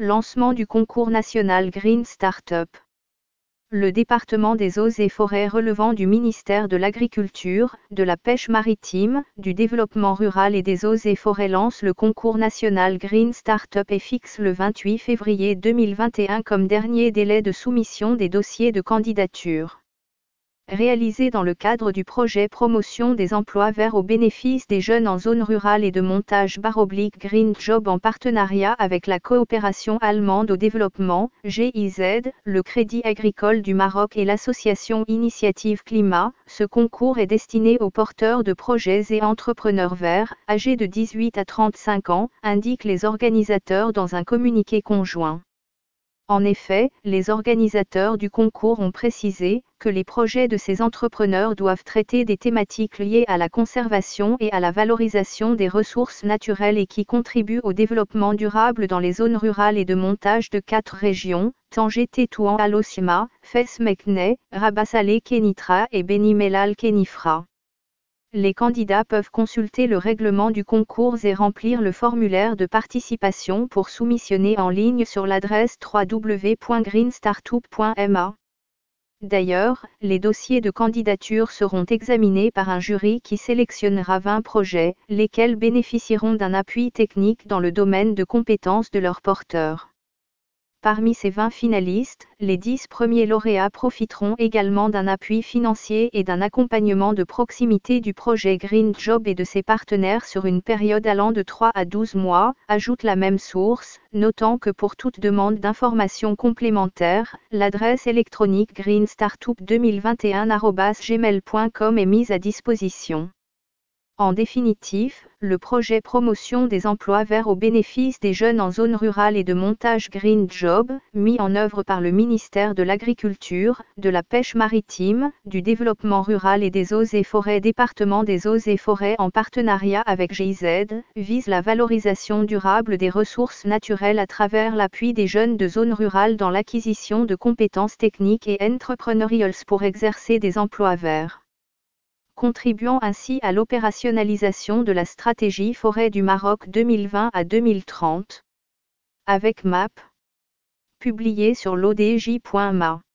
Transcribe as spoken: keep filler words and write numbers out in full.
Lancement du concours national Green Startup. Le département des eaux et forêts relevant du ministère de l'Agriculture, de la Pêche maritime, du Développement rural et des eaux et forêts lance le concours national Green Startup et fixe le vingt-huit février deux mille vingt et un comme dernier délai de soumission des dossiers de candidature. Réalisé dans le cadre du projet Promotion des emplois verts au bénéfice des jeunes en zone rurale et de montage baroblique Green Job en partenariat avec la coopération allemande au développement, G I Z, le Crédit agricole du Maroc et l'association Initiative Climat, ce concours est destiné aux porteurs de projets et entrepreneurs verts, âgés de dix-huit à trente-cinq ans, indiquent les organisateurs dans un communiqué conjoint. En effet, les organisateurs du concours ont précisé que les projets de ces entrepreneurs doivent traiter des thématiques liées à la conservation et à la valorisation des ressources naturelles et qui contribuent au développement durable dans les zones rurales et de montage de quatre régions, Tanger Tétouan Alosima, Fès Meknès, Rabat Salé Kénitra et Beni Mellal Kénifra. Les candidats peuvent consulter le règlement du concours et remplir le formulaire de participation pour soumissionner en ligne sur l'adresse w w w point green startup point m a. D'ailleurs, les dossiers de candidature seront examinés par un jury qui sélectionnera vingt projets, lesquels bénéficieront d'un appui technique dans le domaine de compétences de leurs porteurs. Parmi ces vingt finalistes, les dix premiers lauréats profiteront également d'un appui financier et d'un accompagnement de proximité du projet Green Job et de ses partenaires sur une période allant de trois à douze mois, ajoute la même source, notant que pour toute demande d'informations complémentaires, l'adresse électronique green startup deux mille vingt et un arobase gmail point com est mise à disposition. En définitive, le projet Promotion des emplois verts au bénéfice des jeunes en zone rurale et de montage Green Job, mis en œuvre par le ministère de l'Agriculture, de la Pêche maritime, du Développement rural et des eaux et forêts département des eaux et forêts en partenariat avec G I Z, vise la valorisation durable des ressources naturelles à travers l'appui des jeunes de zone rurale dans l'acquisition de compétences techniques et entrepreneuriales pour exercer des emplois verts, contribuant ainsi à l'opérationnalisation de la stratégie forêt du Maroc deux mille vingt à deux mille trente. Avec M A P. Publié sur l'O D J point M A.